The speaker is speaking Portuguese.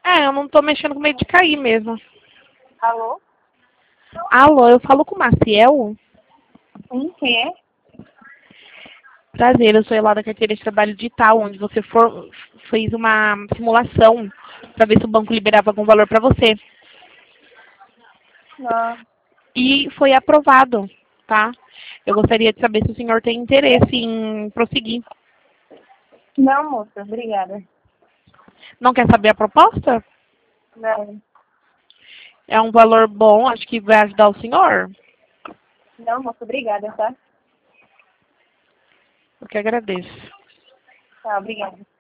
eu não tô mexendo com medo de cair mesmo. Alô? Alô, eu falo com o Maciel? Quem é? Prazer, eu sou lá da carteira de trabalho digital, onde você fez uma simulação para ver se o banco liberava algum valor para você. Não, E foi aprovado, tá? Eu gostaria de saber se o senhor tem interesse em prosseguir. não, moça, obrigada. Não quer saber a proposta? Não, É um valor bom, acho que vai ajudar o senhor. não, moça, obrigada, tá? Eu que agradeço. Tá, obrigada.